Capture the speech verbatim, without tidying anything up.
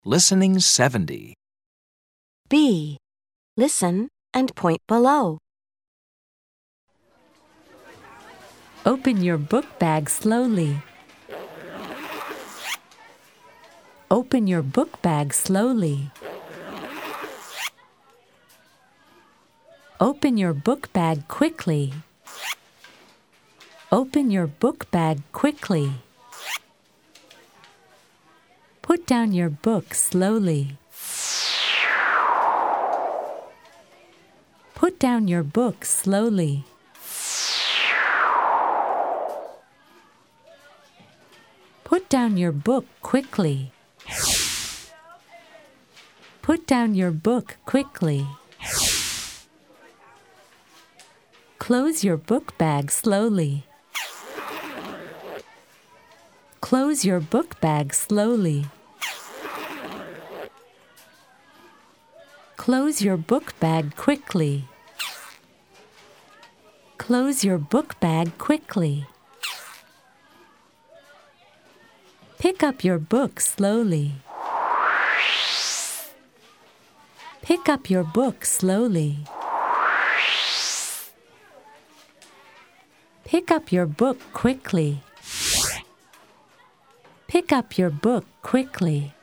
Listening seventy. B. Listen and point below. Open your book bag slowly. Open your book bag slowly. Open your book bag quickly. Open your book bag quickly. Put down your book slowly. Put down your book slowly. Put down your book quickly. Put down your book quickly. Close your book bag slowly. Close your book bag slowly. Close your book bag quickly. Close your book bag quickly. Pick up your book slowly. Pick up your book slowly. Pick up your book quickly. Pick up your book quickly.